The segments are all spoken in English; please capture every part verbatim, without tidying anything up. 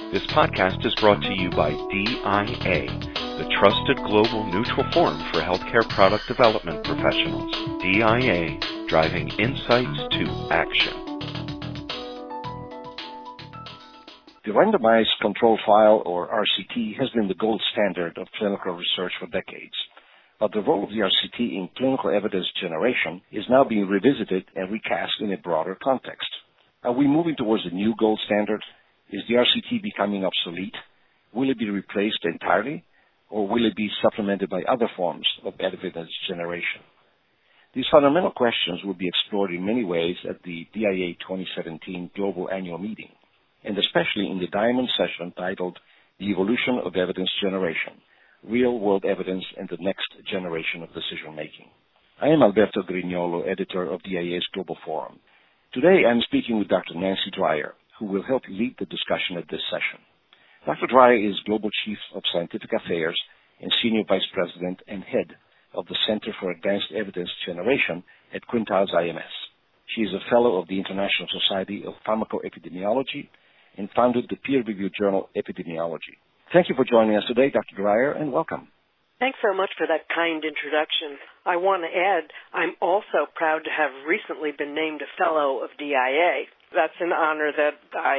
This podcast is brought to you by D I A, the trusted global neutral forum for healthcare product development professionals. D I A, driving insights to action. The randomized control trial, or R C T, has been the gold standard of clinical research for decades. But the role of the R C T in clinical evidence generation is now being revisited and recast in a broader context. Are we moving towards a new gold standard? Is the R C T becoming obsolete? Will it be replaced entirely? Or will it be supplemented by other forms of evidence generation? These fundamental questions will be explored in many ways at the D I A twenty seventeen Global Annual Meeting, and especially in the Diamond session titled The Evolution of Evidence Generation, Real-World Evidence and the Next Generation of Decision-Making. I am Alberto Grignolo, editor of D I A's Global Forum. Today I'm speaking with Doctor Nancy Dreyer, who will help lead the discussion at this session. Doctor Dreyer is Global Chief of Scientific Affairs and Senior Vice President and Head of the Center for Advanced Evidence Generation at Quintiles I M S. She is a Fellow of the International Society of Pharmacoepidemiology and founded the peer-reviewed journal Epidemiology. Thank you for joining us today, Doctor Dreyer, and welcome. Thanks so much for that kind introduction. I want to add, I'm also proud to have recently been named a Fellow of D I A. That's an honor that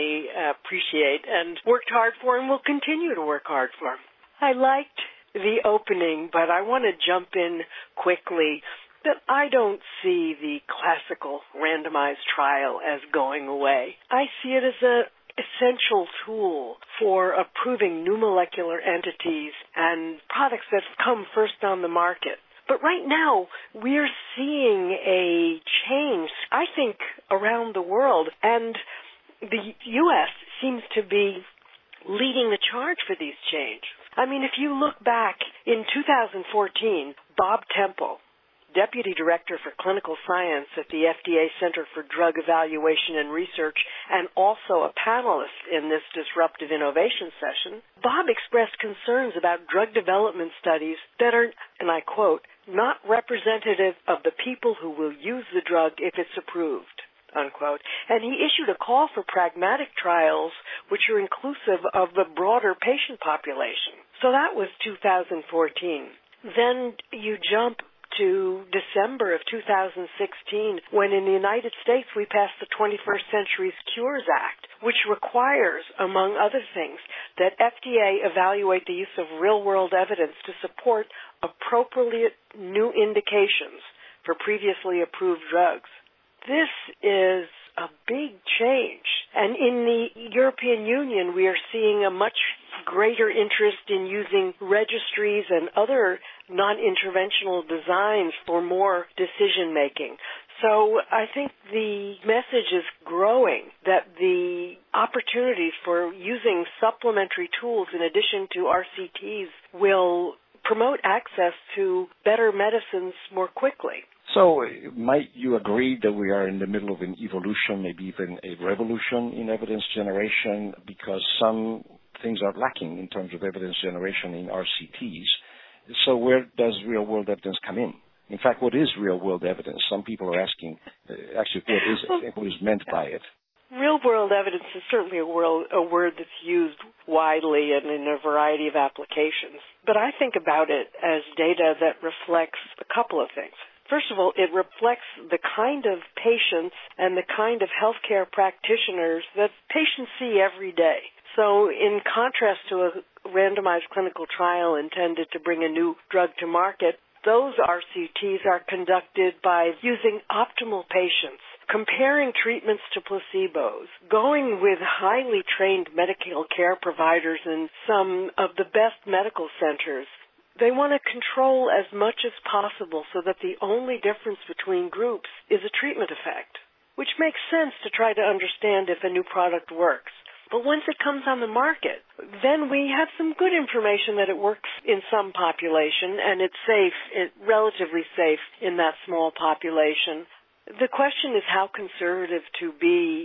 I appreciate and worked hard for and will continue to work hard for. I liked the opening, but I want to jump in quickly that I don't see the classical randomized trial as going away. I see it as an essential tool for approving new molecular entities and products that come first on the market. But right now, we're seeing a change, I think, around the world, and the U S seems to be leading the charge for these changes. I mean, if you look back in two thousand fourteen, Bob Temple, Deputy Director for Clinical Science at the F D A Center for Drug Evaluation and Research, and also a panelist in this disruptive innovation session, Bob expressed concerns about drug development studies that are, and I quote, not representative of the people who will use the drug if it's approved, unquote. And he issued a call for pragmatic trials which are inclusive of the broader patient population. So that was two thousand fourteen. Then you jump to December of two thousand sixteen, when in the United States we passed the twenty-first Century Cures Act, which requires, among other things, that F D A evaluate the use of real-world evidence to support appropriate new indications for previously approved drugs. This is a big change. And in the European Union, we are seeing a much greater interest in using registries and other non-interventional designs for more decision-making. So I think the message is growing that the opportunities for using supplementary tools in addition to R C Ts will promote access to better medicines more quickly. So might you agree that we are in the middle of an evolution, maybe even a revolution in evidence generation, because some things are lacking in terms of evidence generation in R C Ts? So where does real-world evidence come in? In fact, what is real-world evidence? Some people are asking, uh, actually, what is it? What is meant by it? Real-world evidence is certainly a, world, a word that's used widely and in a variety of applications. But I think about it as data that reflects a couple of things. First of all, it reflects the kind of patients and the kind of healthcare practitioners that patients see every day. So in contrast to a randomized clinical trial intended to bring a new drug to market, those R C Ts are conducted by using optimal patients, comparing treatments to placebos, going with highly trained medical care providers in some of the best medical centers. They want to control as much as possible so that the only difference between groups is a treatment effect, which makes sense to try to understand if a new product works. But once it comes on the market, then we have some good information that it works in some population and it's safe, it's relatively safe in that small population. The question is how conservative to be in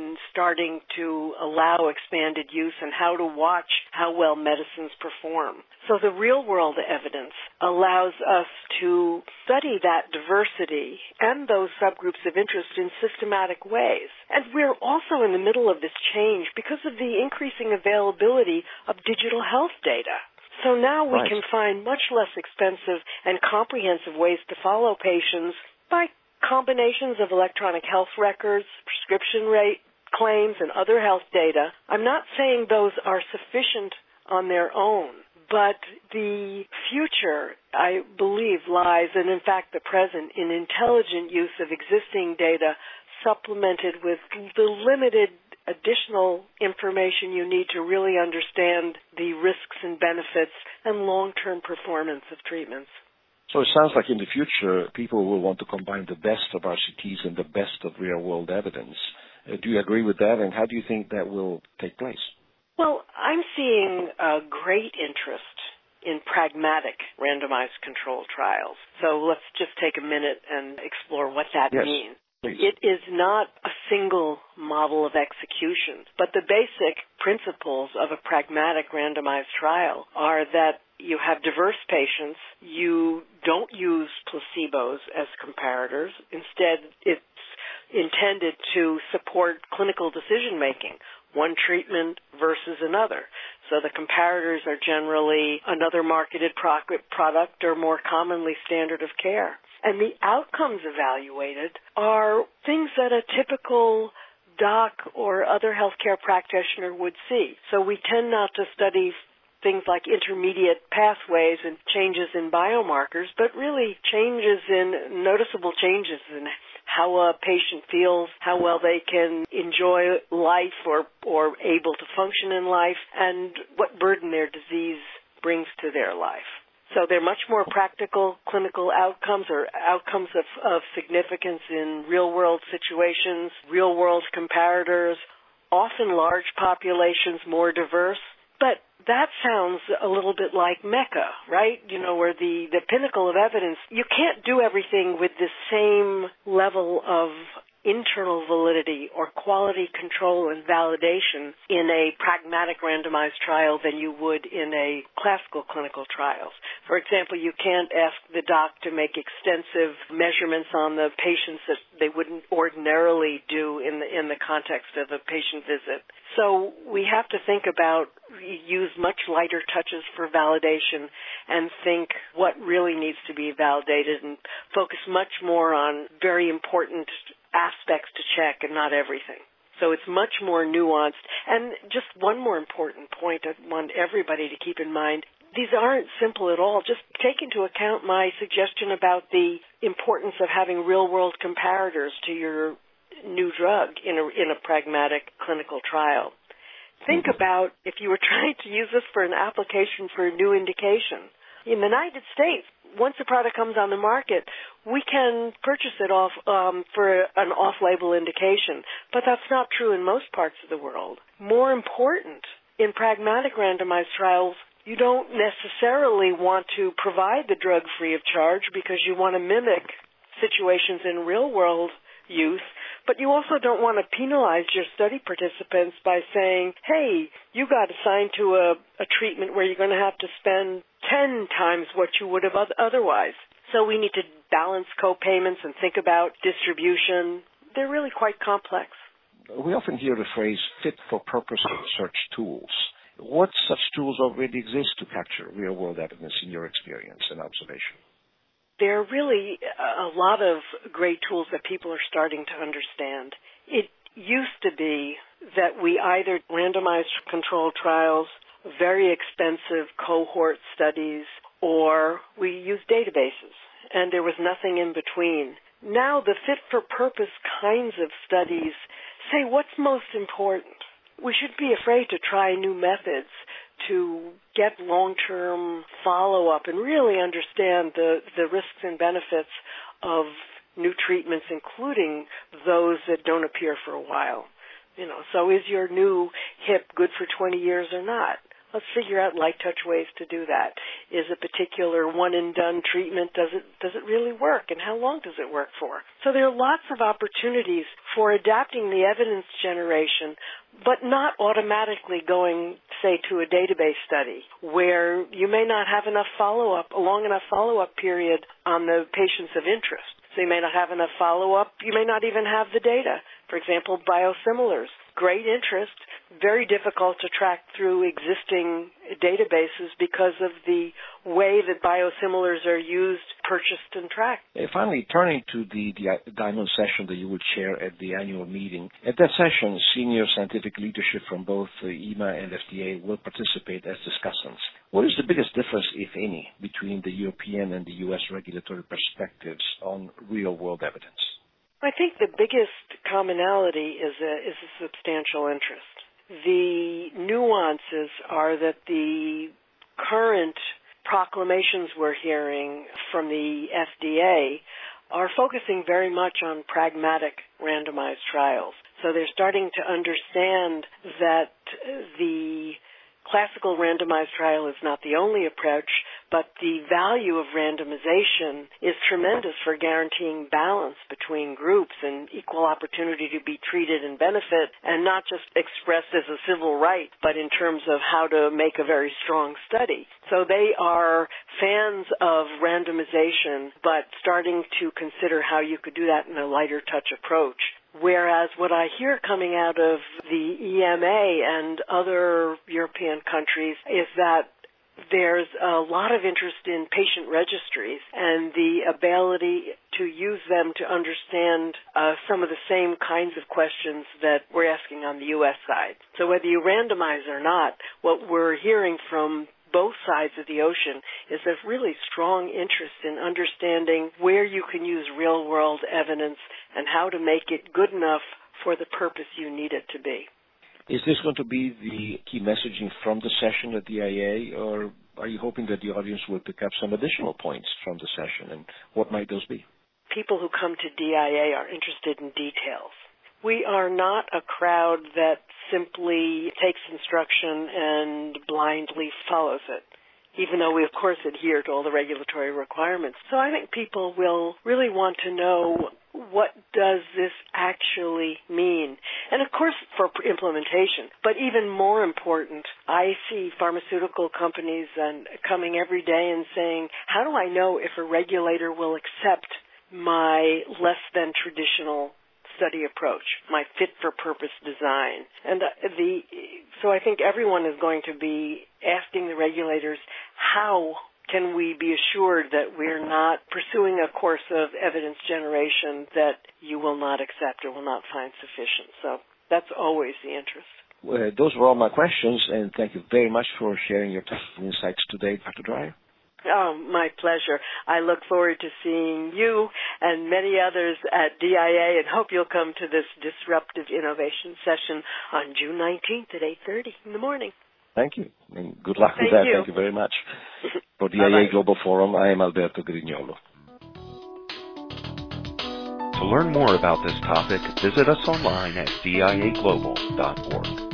in starting to allow expanded use and how to watch how well medicines perform. So the real-world evidence allows us to study that diversity and those subgroups of interest in systematic ways. And we're also in the middle of this change because of the increasing availability of digital health data. So now we right. can find much less expensive and comprehensive ways to follow patients by combinations of electronic health records, prescription rate claims, and other health data. I'm not saying those are sufficient on their own, but the future, I believe, lies, and in fact the present, in intelligent use of existing data supplemented with the limited additional information you need to really understand the risks and benefits and long-term performance of treatments. So it sounds like in the future, people will want to combine the best of R C Ts and the best of real-world evidence. Uh, do you agree with that, and how do you think that will take place? Well, I'm seeing a great interest in pragmatic randomized controlled trials. So let's just take a minute and explore what that yes. means. Please. It is not a single model of execution, but the basic principles of a pragmatic randomized trial are that you have diverse patients, you don't use placebos as comparators. Instead, it's intended to support clinical decision-making, one treatment versus another. So the comparators are generally another marketed product or more commonly standard of care. And the outcomes evaluated are things that a typical doc or other healthcare practitioner would see. So we tend not to study things like intermediate pathways and changes in biomarkers, but really changes in, noticeable changes in how a patient feels, how well they can enjoy life or, or able to function in life, and what burden their disease brings to their life. So they're much more practical clinical outcomes or outcomes of, of significance in real-world situations, real-world comparators, often large populations, more diverse. But that sounds a little bit like Mecca, right? You know, where the, the pinnacle of evidence, you can't do everything with the same level of internal validity or quality control and validation in a pragmatic randomized trial than you would in a classical clinical trials. For example, you can't ask the doc to make extensive measurements on the patients that they wouldn't ordinarily do in the, in the context of a patient visit. So we have to think about, use much lighter touches for validation and think what really needs to be validated and focus much more on very important aspects to check and not everything. So it's much more nuanced. And just one more important point I want everybody to keep in mind. These aren't simple at all. Just take into account my suggestion about the importance of having real-world comparators to your new drug in a, in a pragmatic clinical trial. Think mm-hmm. about if you were trying to use this for an application for a new indication. In the United States, once a product comes on the market, we can purchase it off um, for an off-label indication, but that's not true in most parts of the world. More important, in pragmatic randomized trials, you don't necessarily want to provide the drug free of charge because you want to mimic situations in real-world use, but you also don't want to penalize your study participants by saying, hey, you got assigned to a, a treatment where you're going to have to spend ten times what you would have otherwise. So we need to balance co-payments and think about distribution. They're really quite complex. We often hear the phrase fit-for-purpose research tools. What such tools already exist to capture real-world evidence in your experience and observation? There are really a lot of great tools that people are starting to understand. It used to be that we either randomized controlled trials, very expensive cohort studies, or we used databases, and there was nothing in between. Now the fit-for-purpose kinds of studies say what's most important. We should be afraid to try new methods to get long-term follow-up and really understand the, the risks and benefits of new treatments, including those that don't appear for a while. You know, so is your new hip good for twenty years or not? Let's figure out light touch ways to do that. Is a particular one and done treatment, does it does it really work, and how long does it work for? So there are lots of opportunities for adapting the evidence generation, but not automatically going, say, to a database study where you may not have enough follow-up, a long enough follow-up period on the patients of interest. So you may not have enough follow-up. You may not even have the data. For example, biosimilars. Great interest, very difficult to track through existing databases because of the way that biosimilars are used, purchased, and tracked. Uh, finally, turning to the, the Diamond session that you will chair at the annual meeting. At that session, senior scientific leadership from both uh, E M A and F D A will participate as discussants. What is the biggest difference, if any, between the European and the U S regulatory perspectives on real-world evidence? I think the biggest commonality is a, is a substantial interest. The nuances are that the current proclamations we're hearing from the F D A are focusing very much on pragmatic randomized trials. So they're starting to understand that the classical randomized trial is not the only approach, but the value of randomization is tremendous for guaranteeing balance between groups and equal opportunity to be treated and benefit, and not just expressed as a civil right, but in terms of how to make a very strong study. So they are fans of randomization, but starting to consider how you could do that in a lighter touch approach. Whereas what I hear coming out of the E M A and other European countries is that there's a lot of interest in patient registries and the ability to use them to understand uh, some of the same kinds of questions that we're asking on the U S side. So whether you randomize or not, what we're hearing from both sides of the ocean is a really strong interest in understanding where you can use real-world evidence and how to make it good enough for the purpose you need it to be. Is this going to be the key messaging from the session at D I A, or are you hoping that the audience will pick up some additional points from the session, and what might those be? People who come to D I A are interested in details. We are not a crowd that simply takes instruction and blindly follows it, even though we, of course, adhere to all the regulatory requirements. So I think people will really want to know, what does this actually mean? And, of course, for implementation. But even more important, I see pharmaceutical companies and coming every day and saying, how do I know if a regulator will accept my less than traditional study approach, my fit-for-purpose design? And the so I think everyone is going to be asking the regulators, how can we be assured that we're not pursuing a course of evidence generation that you will not accept or will not find sufficient? So that's always the interest. Well, those were all my questions, and thank you very much for sharing your technical insights today, Doctor Dreyer. Oh, my pleasure. I look forward to seeing you and many others at D I A, and hope you'll come to this Disruptive Innovation session on June nineteenth at eight thirty in the morning. Thank you, and good luck Thank with that. you. Thank you very much. For D I A Bye-bye. Global Forum, I am Alberto Grignolo. To learn more about this topic, visit us online at D I A global dot org.